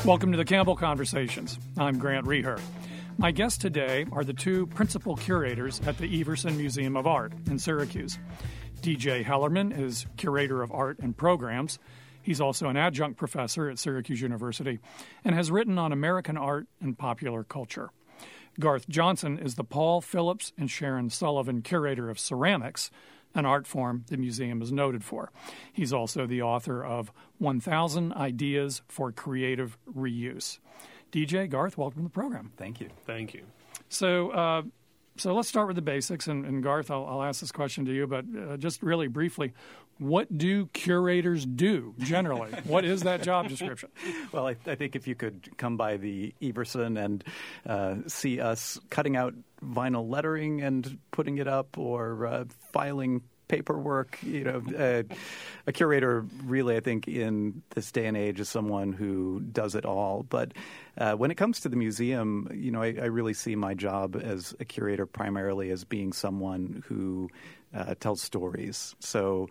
Welcome to the Campbell Conversations. I'm Grant Reher. My guests today are the two principal curators at the Everson Museum of Art in Syracuse. DJ Hellerman is curator of art and programs. He's also an adjunct professor at Syracuse University and has written on American art and popular culture. Garth Johnson is the Paul Phillips and Sharon Sullivan Curator of Ceramics, an art form the museum is noted for. He's also the author of 1,000 Ideas for Creative Reuse. DJ, Garth, welcome to the program. Thank you. Thank you. So let's start with the basics. And Garth, I'll ask this question to you, but just really briefly, what do curators do generally? What is that job description? Well, I think if you could come by the Everson and see us cutting out vinyl lettering and putting it up, or filing paperwork, a curator really, I think, in this day and age is someone who does it all. But when it comes to the museum, I really see my job as a curator primarily as being someone who tells stories. So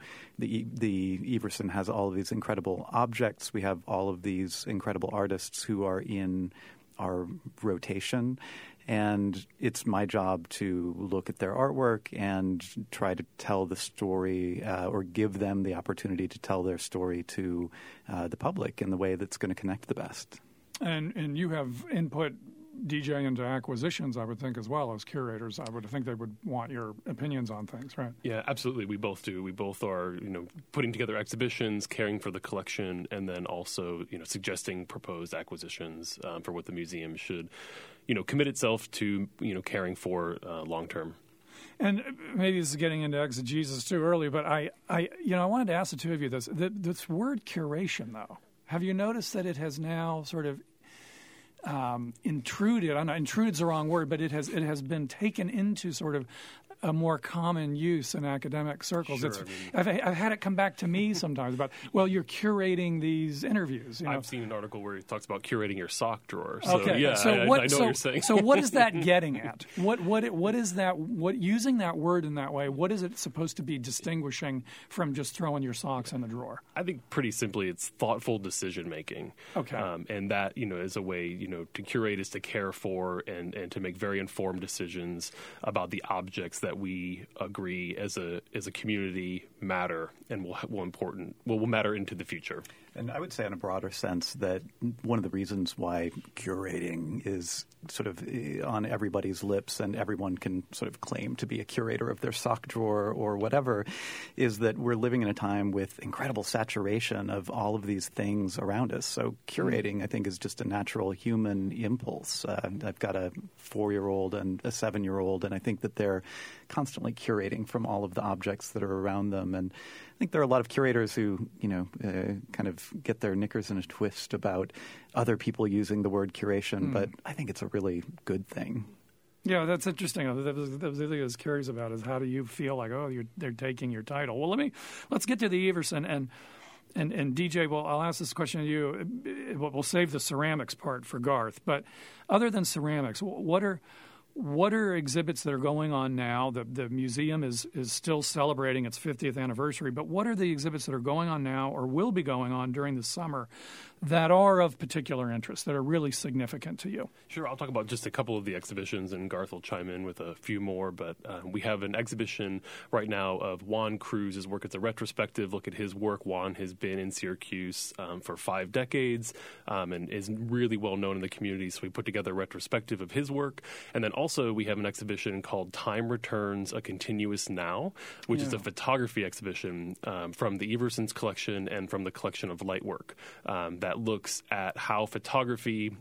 the Everson has all of these incredible objects. We have all of these incredible artists who are in our rotation. And it's my job to look at their artwork and try to tell the story or give them the opportunity to tell their story to the public in the way that's going to connect the best. And you have input, DJ, into acquisitions, I would think, as well as curators. I would think they would want your opinions on things, right? Yeah, absolutely. We both do. We both are, putting together exhibitions, caring for the collection, and then also, suggesting proposed acquisitions for what the museum should, commit itself to, caring for long term. And maybe this is getting into exegesis too early, but I wanted to ask the two of you this word curation, though. Have you noticed that it has now sort of intruded? I know intruded's the wrong word, but it has been taken into sort of a more common use in academic circles. Sure, I've had it come back to me sometimes about, well, you're curating these interviews. I've seen an article where it talks about curating your sock drawer. So, okay, yeah, so I know what you're saying. So what is that getting at? What is that? What, using that word in that way? What is it supposed to be distinguishing from just throwing your socks in the drawer? I think pretty simply, it's thoughtful decision making. Okay, and that is a way to curate is to care for and to make very informed decisions about the objects that we agree as a community matter and will matter into the future. And I would say in a broader sense that one of the reasons why curating is sort of on everybody's lips and everyone can sort of claim to be a curator of their sock drawer or whatever is that we're living in a time with incredible saturation of all of these things around us. So curating, I think, is just a natural human impulse. I've got a 4-year-old and a 7-year-old, and I think that they're constantly curating from all of the objects that are around them. And I think there are a lot of curators who, kind of get their knickers in a twist about other people using the word curation, but I think it's a really good thing. Yeah, that's interesting. That was the thing I was curious about is how do you feel like, they're taking your title? Well, let's get to the Everson and DJ. Well, I'll ask this question to you. We'll save the ceramics part for Garth. But other than ceramics, what are exhibits that are going on now? The museum is still celebrating its 50th anniversary, but what are the exhibits that are going on now or will be going on during the summer that are of particular interest, that are really significant to you? Sure. I'll talk about just a couple of the exhibitions, and Garth will chime in with a few more. But we have an exhibition right now of Juan Cruz's work. It's a retrospective look at his work. Juan has been in Syracuse for 5 decades and is really well known in the community. So we put together a retrospective of his work. And then also we have an exhibition called Time Returns, A Continuous Now, which is a photography exhibition from the Everson's collection and from the collection of Lightwork that looks at how photography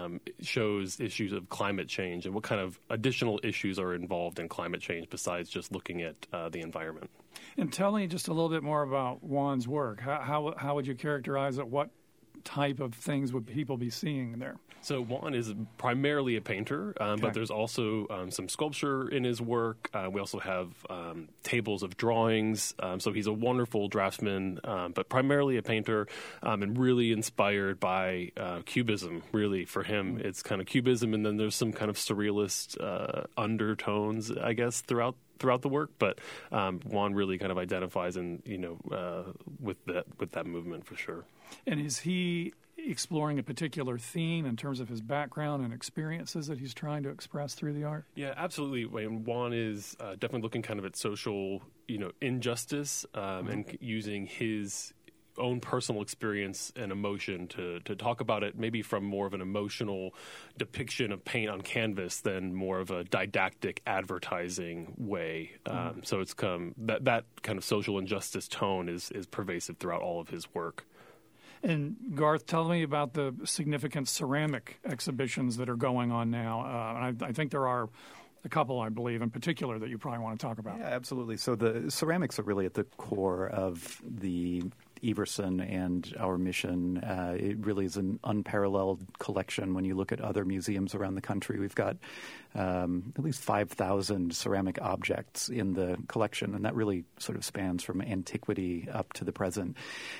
shows issues of climate change and what kind of additional issues are involved in climate change besides just looking at the environment. And tell me just a little bit more about Juan's work. How would you characterize it? What type of things would people be seeing there? So Juan is primarily a painter, but there's also some sculpture in his work. We also have tables of drawings. So he's a wonderful draftsman, but primarily a painter and really inspired by Cubism. Really, for him, it's kind of Cubism, and then there's some kind of surrealist undertones, I guess, throughout the work. But Juan really kind of identifies with that movement for sure. And is he exploring a particular theme in terms of his background and experiences that he's trying to express through the art? Yeah, absolutely. Juan is definitely looking kind of at social, injustice and using his own personal experience and emotion to talk about it, maybe from more of an emotional depiction of paint on canvas than more of a didactic advertising way. So it's that kind of social injustice tone is pervasive throughout all of his work. And Garth, tell me about the significant ceramic exhibitions that are going on now. I think there are a couple, I believe, in particular that you probably want to talk about. Yeah, absolutely. So the ceramics are really at the core of the Everson and our mission. It really is an unparalleled collection when you look at other museums around the country. We've got at least 5,000 ceramic objects in the collection, and that really sort of spans from antiquity up to the present.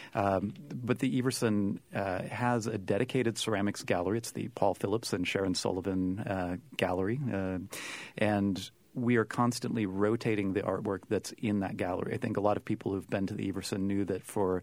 But the Everson has a dedicated ceramics gallery. It's the Paul Phillips and Sharon Sullivan Gallery. And we are constantly rotating the artwork that's in that gallery. I think a lot of people who've been to the Everson knew that for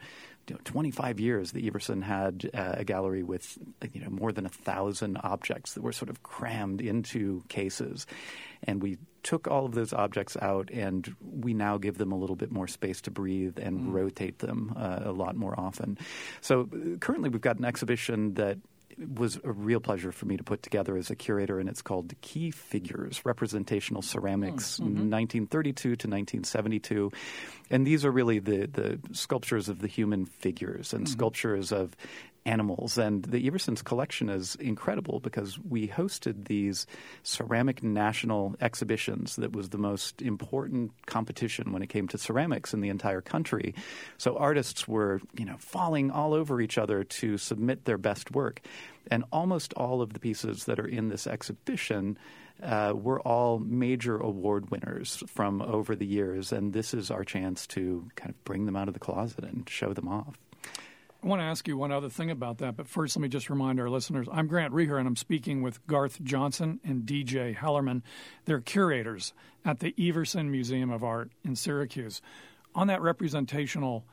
25 years, the Everson had a gallery with more than 1,000 objects that were sort of crammed into cases. And we took all of those objects out, and we now give them a little bit more space to breathe and rotate them a lot more often. So currently we've got an exhibition that it was a real pleasure for me to put together as a curator, and it's called Key Figures, Representational Ceramics, 1932 to 1972. And these are really the sculptures of the human figures and sculptures of animals. And the Everson's collection is incredible because we hosted these ceramic national exhibitions that was the most important competition when it came to ceramics in the entire country. So artists were, falling all over each other to submit their best work. And almost all of the pieces that are in this exhibition were all major award winners from over the years. And this is our chance to kind of bring them out of the closet and show them off. I want to ask you one other thing about that, but first let me just remind our listeners, I'm Grant Reher, and I'm speaking with Garth Johnson and DJ Hellerman. They're curators at the Everson Museum of Art in Syracuse. On that representational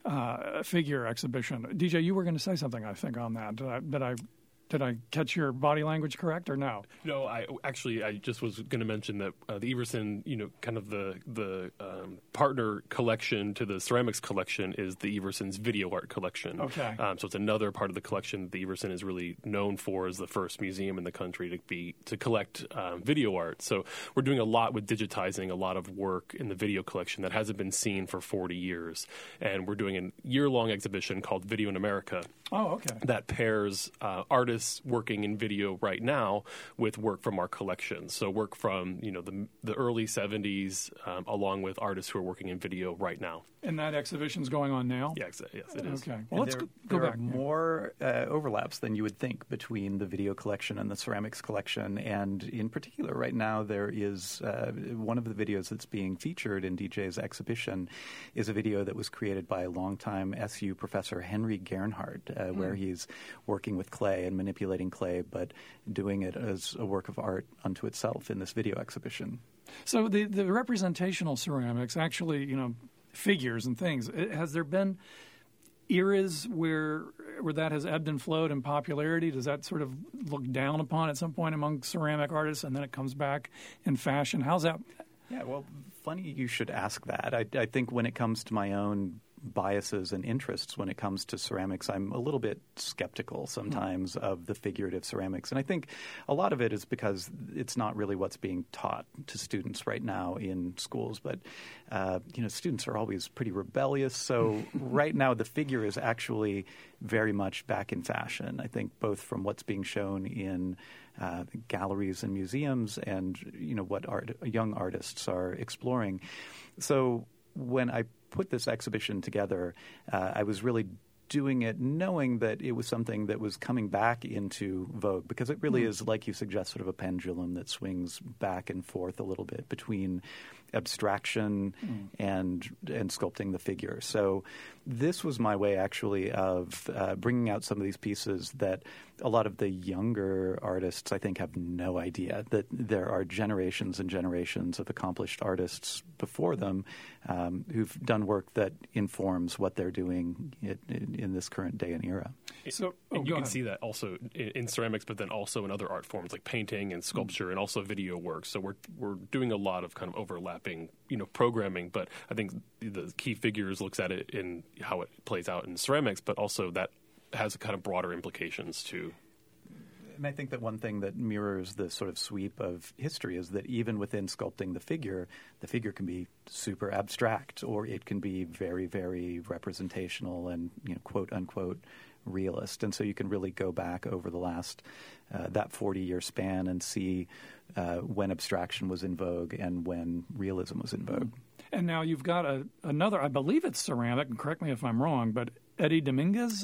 figure exhibition, DJ, you were going to say something, I think, on that. Did I catch your body language correct or no? No, I just was going to mention that the Everson, kind of the partner collection to the ceramics collection is the Everson's video art collection. Okay. So it's another part of the collection that the Everson is really known for as the first museum in the country to collect video art. So we're doing a lot with digitizing a lot of work in the video collection that hasn't been seen for 40 years. And we're doing a year-long exhibition called Video in America. Oh, okay. That pairs artists working in video right now with work from our collection. So work from the early 70s along with artists who are working in video right now. And that exhibition's going on now? Yes, it is. Okay. Well, let's go back. There are more overlaps than you would think between the video collection and the ceramics collection. And in particular, right now, there is one of the videos that's being featured in DJ's exhibition is a video that was created by a longtime SU professor, Henry Gernhardt, where he's working with clay and manipulating clay, but doing it as a work of art unto itself in this video exhibition. So the representational ceramics, actually, figures and things, has there been eras where that has ebbed and flowed in popularity? Does that sort of look down upon at some point among ceramic artists, and then it comes back in fashion? How's that? Yeah, well, funny you should ask that. I think when it comes to my own biases and interests when it comes to ceramics, I'm a little bit skeptical sometimes of the figurative ceramics. And I think a lot of it is because it's not really what's being taught to students right now in schools. But, students are always pretty rebellious. So right now the figure is actually very much back in fashion, I think, both from what's being shown in galleries and museums and, what young artists are exploring. So when I put this exhibition together, I was really doing it knowing that it was something that was coming back into vogue, because it really is, like you suggest, sort of a pendulum that swings back and forth a little bit between abstraction and sculpting the figure. So this was my way, actually, of bringing out some of these pieces that a lot of the younger artists, I think, have no idea that there are generations and generations of accomplished artists before them who've done work that informs what they're doing in this current day and era. So, and you can see that also in ceramics, but then also in other art forms like painting and sculpture and also video work. So we're doing a lot of kind of overlapping, programming. But I think the Key Figures looks at it in how it plays out in ceramics, but also that has kind of broader implications too. And I think that one thing that mirrors the sort of sweep of history is that even within sculpting the figure can be super abstract, or it can be very, very representational and, quote unquote, realist. And so you can really go back over the last that 40-year span and see when abstraction was in vogue and when realism was in vogue. And now you've got another, I believe it's ceramic, and correct me if I'm wrong, but Eddie Dominguez,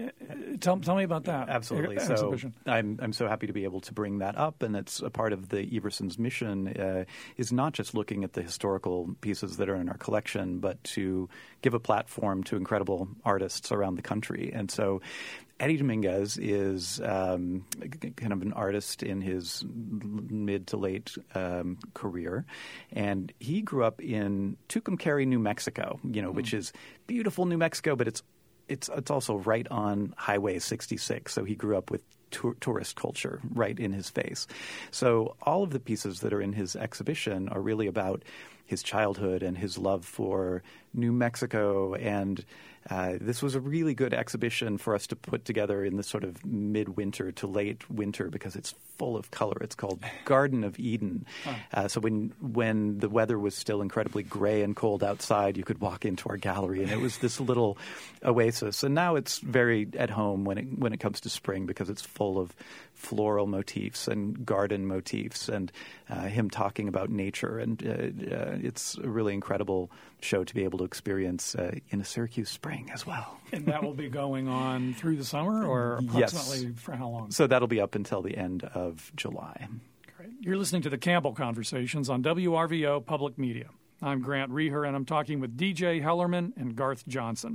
tell me about that. Absolutely. Exhibition. So I'm so happy to be able to bring that up, and it's a part of the Everson's mission is not just looking at the historical pieces that are in our collection, but to give a platform to incredible artists around the country. And so Eddie Dominguez is kind of an artist in his mid to late career, and he grew up in Tucumcari, New Mexico, which is beautiful New Mexico, but it's also right on Highway 66. So he grew up with tourist culture right in his face. So all of the pieces that are in his exhibition are really about his childhood and his love for New Mexico. And this was a really good exhibition for us to put together in the sort of midwinter to late winter because it's full of color. It's called Garden of Eden. So when the weather was still incredibly gray and cold outside, you could walk into our gallery, and it was this little oasis. And now it's very at home when it comes to spring because it's full of floral motifs and garden motifs and him talking about nature. And it's a really incredible show to be able to experience in a Syracuse spring as well. And that will be going on through the summer, or approximately for how long? So that'll be up until the end of July. Great. You're listening to the Campbell Conversations on WRVO Public Media. I'm Grant Reher, and I'm talking with DJ Hellerman and Garth Johnson.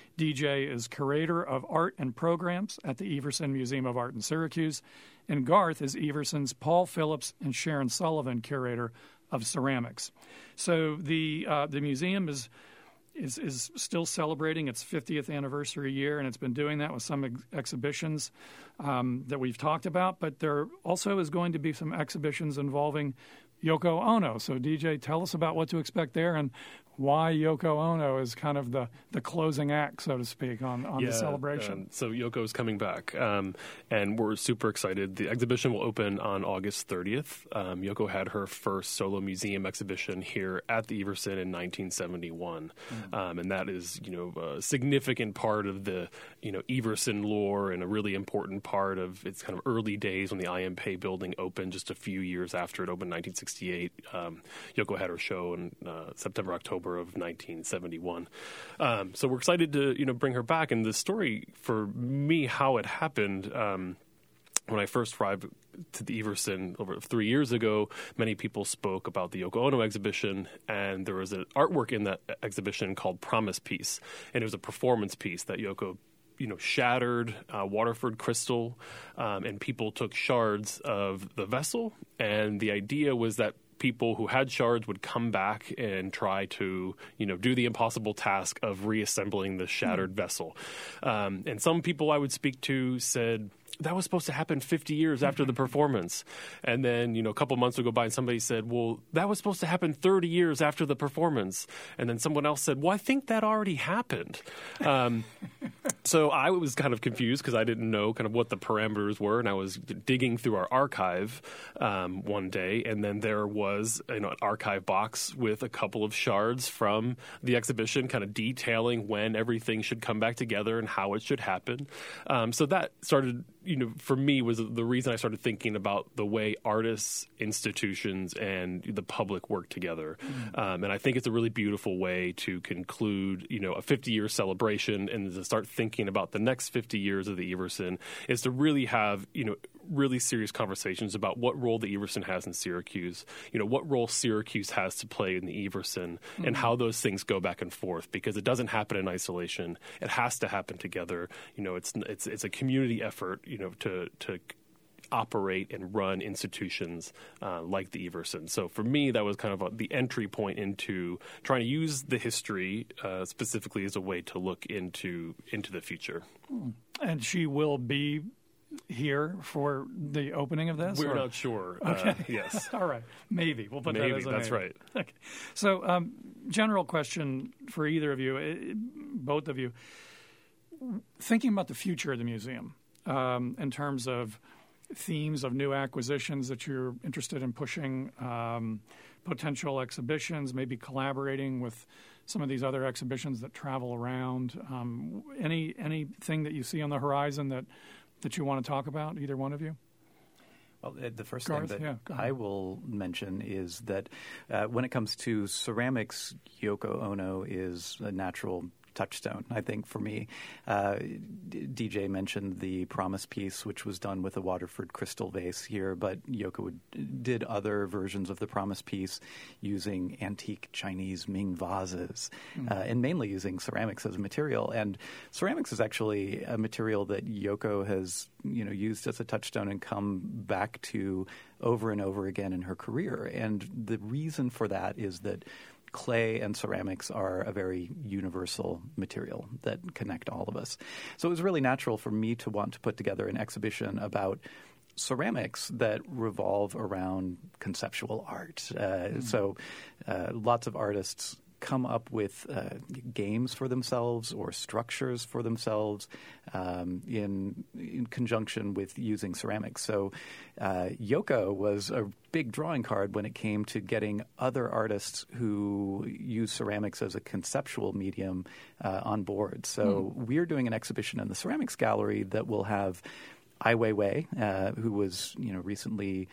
DJ is curator of art and programs at the Everson Museum of Art in Syracuse, and Garth is Everson's Paul Phillips and Sharon Sullivan curator of ceramics. So the museum is still celebrating its 50th anniversary year, and it's been doing that with some exhibitions that we've talked about. But there also is going to be some exhibitions involving Yoko Ono. So, DJ, tell us about what to expect there and why Yoko Ono is kind of the closing act, so to speak, on the celebration. So Yoko is coming back, and we're super excited. The exhibition will open on August 30th. Yoko had her first solo museum exhibition here at the Everson in 1971, and that is, a significant part of the, Everson lore and a really important part of its kind of early days when the I.M. Pei building opened just a few years after it opened in 1968. Yoko had her show in September, October of 1971. So we're excited to, bring her back. And the story for me, how it happened, when I first arrived to the Everson over 3 years ago, many people spoke about the Yoko Ono exhibition, and there was an artwork in that exhibition called Promise Piece, and it was a performance piece that Yoko shattered Waterford crystal, and people took shards of the vessel, and the idea was that people who had shards would come back and try to, do the impossible task of reassembling the shattered vessel. And some people I would speak to said, that was supposed to happen 50 years after the performance. And then, a couple months would go by and somebody said, well, that was supposed to happen 30 years after the performance. And then someone else said, well, I think that already happened. So I was kind of confused because I didn't know kind of what the parameters were. And I was digging through our archive one day, and then there was an archive box with a couple of shards from the exhibition kind of detailing when everything should come back together and how it should happen. So that started, for me, was the reason I started thinking about the way artists, institutions, and the public work together. And I think it's a really beautiful way to conclude, a 50-year celebration and to start thinking about the next 50 years of the Everson is to really have, really serious conversations about what role the Everson has in Syracuse, what role Syracuse has to play in the Everson, and how those things go back and forth, because it doesn't happen in isolation. It has to happen together. It's a community effort, to operate and run institutions like the Everson. So for me, that was kind of the entry point into trying to use the history specifically as a way to look into the future. And she will be here for the opening of this? We're not sure. Okay. Yes. All right. Maybe. We'll put that as a that's maybe. Right. Okay. So general question for either of you, both of you. Thinking about the future of the museum in terms of themes of new acquisitions that you're interested in pushing, potential exhibitions, maybe collaborating with some of these other exhibitions that travel around. Anything that you see on the horizon that you want to talk about, either one of you? Well, the first Garth, thing that I will mention is that when it comes to ceramics, Yoko Ono is a natural touchstone, I think, for me. DJ mentioned the Promise piece, which was done with a Waterford crystal vase here, but Yoko did other versions of the Promise piece using antique Chinese Ming vases, and mainly using ceramics as a material. And ceramics is actually a material that Yoko has used as a touchstone and come back to over and over again in her career. And the reason for that is that clay and ceramics are a very universal material that connect all of us. So it was really natural for me to want to put together an exhibition about ceramics that revolve around conceptual art. So lots of artists come up with games for themselves or structures for themselves in conjunction with using ceramics. So Yoko was a big drawing card when it came to getting other artists who use ceramics as a conceptual medium on board. So we're doing an exhibition in the Ceramics Gallery that will have Ai Weiwei, who was recently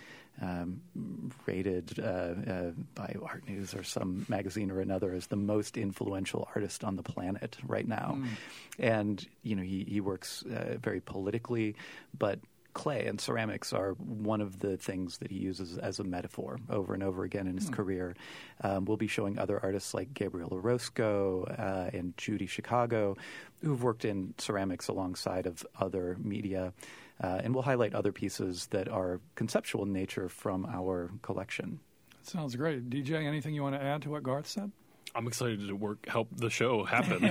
rated by Art News or some magazine or another as the most influential artist on the planet right now. And he works very politically, but clay and ceramics are one of the things that he uses as a metaphor over and over again in his career. We'll be showing other artists like Gabriel Orozco and Judy Chicago, who've worked in ceramics alongside of other media. And we'll highlight other pieces that are conceptual in nature from our collection. That sounds great. DJ, anything you want to add to what Garth said? I'm excited to help the show happen.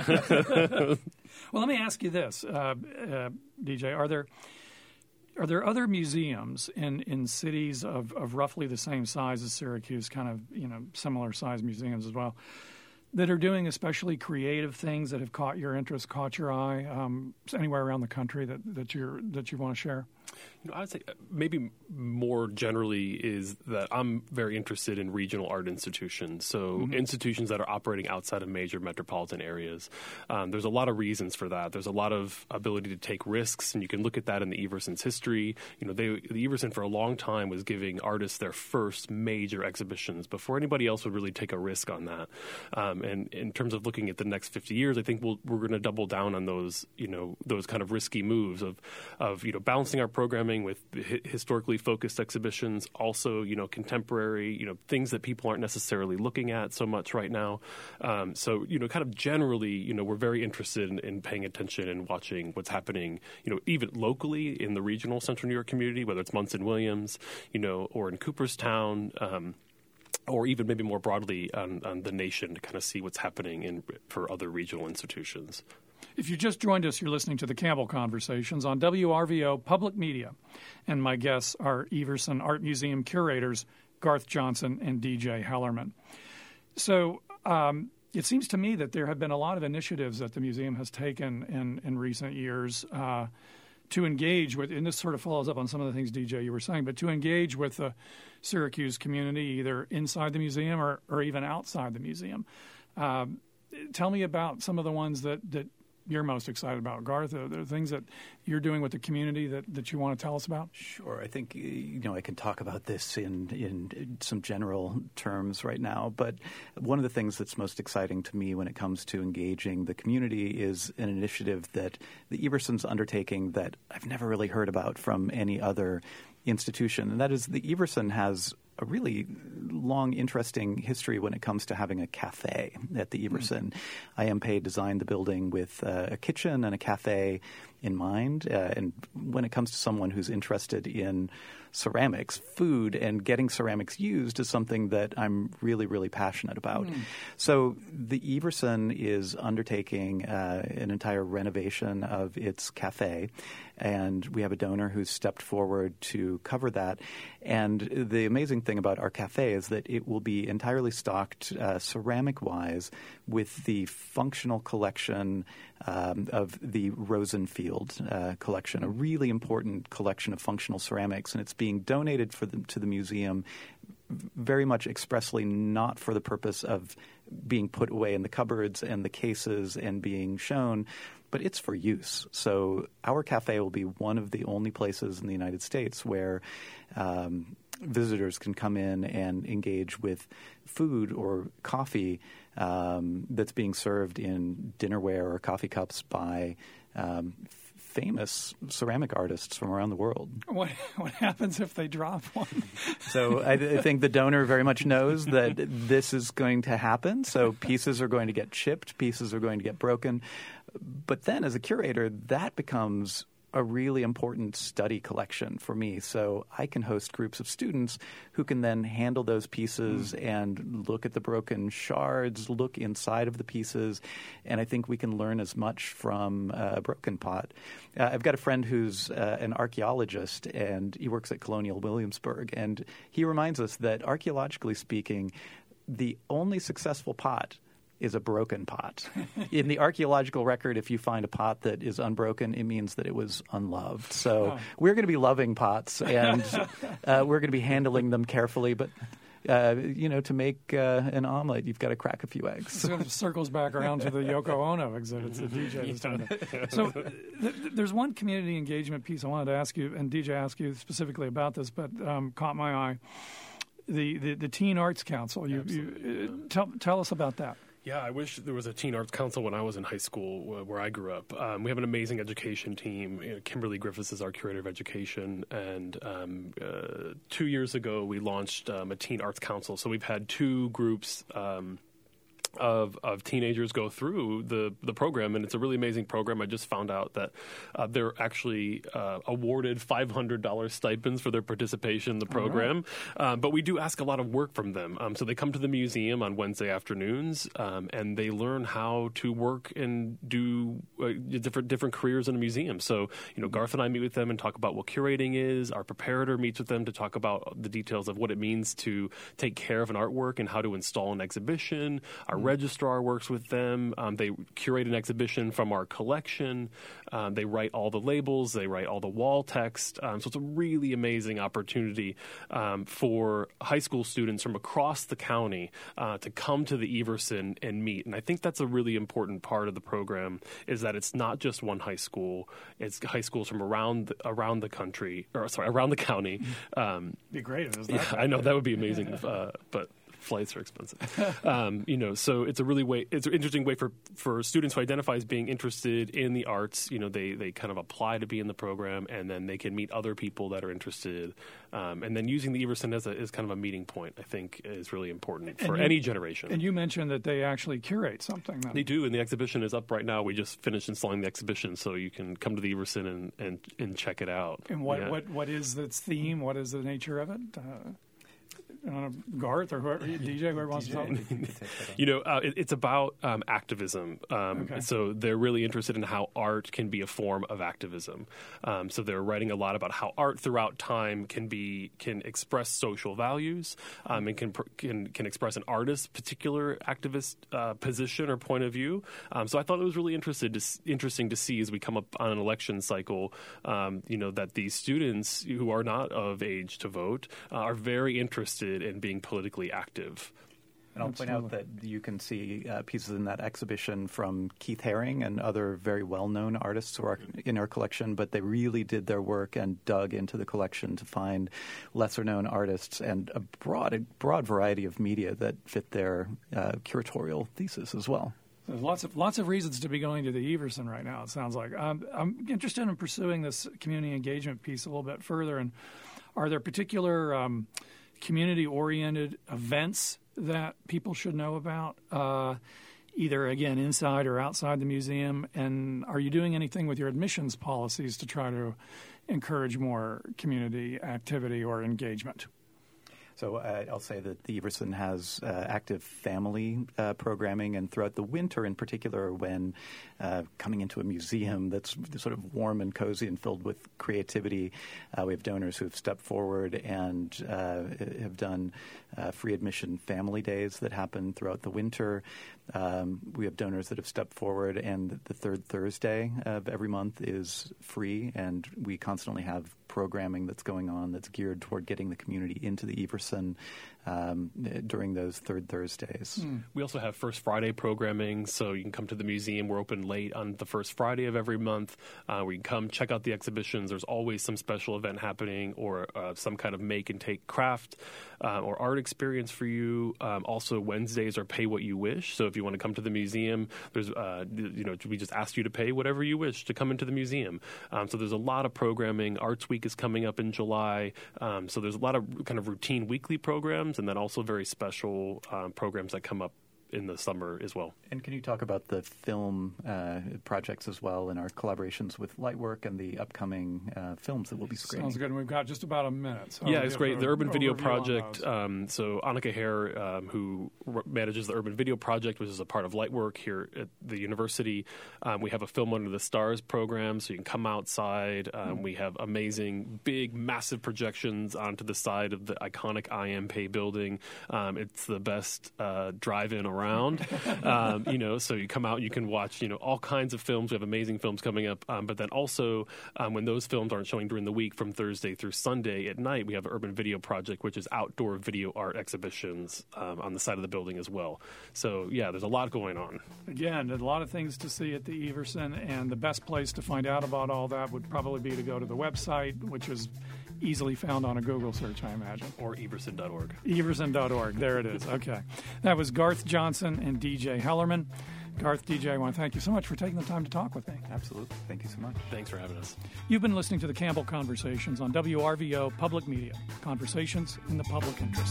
Well, let me ask you this, DJ. Are there other museums in cities of roughly the same size as Syracuse, kind of similar size museums as well, that are doing especially creative things that have caught your interest, caught your eye, anywhere around the country that you want to share? I would say maybe more generally is that I'm very interested in regional art institutions, so institutions that are operating outside of major metropolitan areas. There's a lot of reasons for that. There's a lot of ability to take risks, and you can look at that in the Everson's history. The Everson for a long time was giving artists their first major exhibitions before anybody else would really take a risk on that. And in terms of looking at the next 50 years, I think we're going to double down on those, those kind of risky moves of balancing our programming with historically focused exhibitions, also, contemporary, things that people aren't necessarily looking at so much right now. So, kind of generally, we're very interested in paying attention and watching what's happening, even locally in the regional Central New York community, whether it's Munson Williams, or in Cooperstown, or even maybe more broadly on the nation to kind of see what's happening for other regional institutions. If you just joined us, you're listening to the Campbell Conversations on WRVO Public Media. And my guests are Everson Art Museum curators Garth Johnson and DJ Hellerman. So it seems to me that there have been a lot of initiatives that the museum has taken in recent years to engage with, and this sort of follows up on some of the things, DJ, you were saying, but to engage with the Syracuse community either inside the museum or even outside the museum. Tell me about some of the ones that you're most excited about. Garth, are there things that you're doing with the community that you want to tell us about? Sure. I think, I can talk about this in some general terms right now, but one of the things that's most exciting to me when it comes to engaging the community is an initiative that the Everson's undertaking that I've never really heard about from any other institution, and that is the Everson has a really long, interesting history when it comes to having a cafe at the Everson. IMPay designed the building with a kitchen and a cafe in mind. And when it comes to someone who's interested in ceramics, food, and getting ceramics used is something that I'm really, really passionate about. So the Everson is undertaking an entire renovation of its cafe, and we have a donor who's stepped forward to cover that. And the amazing thing about our cafe is that it will be entirely stocked ceramic-wise with the functional collection of the Rosenfield collection, a really important collection of functional ceramics, and it's being donated to the museum very much expressly not for the purpose of being put away in the cupboards and the cases and being shown, but it's for use. So our cafe will be one of the only places in the United States where visitors can come in and engage with food or coffee that's being served in dinnerware or coffee cups by famous ceramic artists from around the world. What happens if they drop one? So I think the donor very much knows that this is going to happen. So pieces are going to get chipped, pieces are going to get broken. But then as a curator, that becomes a really important study collection for me. So I can host groups of students who can then handle those pieces and look at the broken shards, look inside of the pieces, and I think we can learn as much from a broken pot. I've got a friend who's an archaeologist, and he works at Colonial Williamsburg, and he reminds us that archaeologically speaking, the only successful pot is a broken pot. In the archaeological record, if you find a pot that is unbroken, it means that it was unloved. So we're going to be loving pots, and we're going to be handling them carefully. But, to make an omelet, you've got to crack a few eggs. So it circles back around to the Yoko Ono exhibits that DJ was talking about. So there's one community engagement piece I wanted to ask you, and DJ asked you specifically about this, but caught my eye. The Teen Arts Council. Tell us about that. Yeah, I wish there was a Teen Arts Council when I was in high school where I grew up. We have an amazing education team. Kimberly Griffiths is our curator of education. And 2 years ago, we launched a Teen Arts Council. So we've had two groups of teenagers go through the program, and it's a really amazing program. I just found out that they're actually awarded $500 stipends for their participation in the program. Right. But we do ask a lot of work from them. So they come to the museum on Wednesday afternoons, and they learn how to work and do different careers in a museum. So, Garth and I meet with them and talk about what curating is. Our preparator meets with them to talk about the details of what it means to take care of an artwork and how to install an exhibition. Our registrar works with them. They curate an exhibition from our collection. They write all the labels. They write all the wall text. So it's a really amazing opportunity for high school students from across the county to come to the Everson and meet. And I think that's a really important part of the program, is that it's not just one high school. It's high schools from around the country, around the county. Be great if it was that. Yeah, I know that would be amazing, but flights are expensive. So it's an interesting way for students who identify as being interested in the arts. They kind of apply to be in the program, and then they can meet other people that are interested. And then using the Everson as kind of a meeting point, I think, is really important for any generation. And you mentioned that they actually curate something. They do, and the exhibition is up right now. We just finished installing the exhibition, so you can come to the Everson and check it out. And what is its theme? What is the nature of it? Garth or whoever, DJ, whoever wants to talk. It's about activism. Okay. So they're really interested in how art can be a form of activism. So they're writing a lot about how art throughout time can express social values and can express an artist's particular activist position or point of view. So I thought it was really interesting to see as we come up on an election cycle, that these students who are not of age to vote are very interested in being politically active. And I'll point out that you can see pieces in that exhibition from Keith Haring and other very well-known artists who are in our collection, but they really did their work and dug into the collection to find lesser-known artists and a broad variety of media that fit their curatorial thesis as well. There's lots of reasons to be going to the Everson right now, it sounds like. I'm interested in pursuing this community engagement piece a little bit further. And are there particular community-oriented events that people should know about, either, again, inside or outside the museum? And are you doing anything with your admissions policies to try to encourage more community activity or engagement? So I'll say that the Everson has active family programming, and throughout the winter in particular, when coming into a museum that's sort of warm and cozy and filled with creativity, we have donors who have stepped forward and have done free admission family days that happen throughout the winter. We have donors that have stepped forward, and the third Thursday of every month is free, and we constantly have programming that's going on that's geared toward getting the community into the Everson during those third Thursdays. We also have First Friday programming, so you can come to the museum. We're open late on the first Friday of every month, where you can come check out the exhibitions. There's always some special event happening, or some kind of make and take craft or art experience for you. Also, Wednesdays are pay what you wish. So if you want to come to the museum, there's we just ask you to pay whatever you wish to come into the museum. So there's a lot of programming. Arts Week is coming up in July. So there's a lot of kind of routine weekly programs, and then also very special programs that come up in the summer as well. And can you talk about the film projects as well, and our collaborations with Lightwork and the upcoming films that we'll be screening? Sounds good. And we've got just about a minute. So yeah, it's great. The Urban Video Project. So Annika Hare, who manages the Urban Video Project, which is a part of Lightwork here at the university. We have a Film Under the Stars program, so you can come outside. We have amazing, big, massive projections onto the side of the iconic IMP building. It's the best drive-in around. So you come out, you can watch, all kinds of films. We have amazing films coming up. But then also, when those films aren't showing during the week, from Thursday through Sunday at night, we have an Urban Video Project, which is outdoor video art exhibitions on the side of the building as well. So, yeah, there's a lot going on. Again, there's a lot of things to see at the Everson, and the best place to find out about all that would probably be to go to the website, which is easily found on a Google search, I imagine. Or everson.org. Everson.org. There it is. Okay. That was Garth Johnson and DJ Hellerman. Garth, DJ, I want to thank you so much for taking the time to talk with me. Absolutely. Thank you so much. Thanks for having us. You've been listening to the Campbell Conversations on WRVO Public Media. Conversations in the public interest.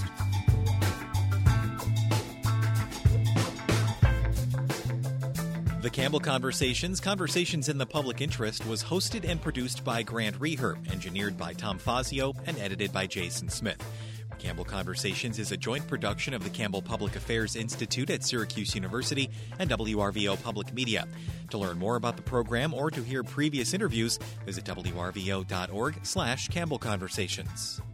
The Campbell Conversations in the Public Interest, was hosted and produced by Grant Reher, engineered by Tom Fazio, and edited by Jason Smith. Campbell Conversations is a joint production of the Campbell Public Affairs Institute at Syracuse University and WRVO Public Media. To learn more about the program or to hear previous interviews, visit wrvo.org/Campbell Conversations.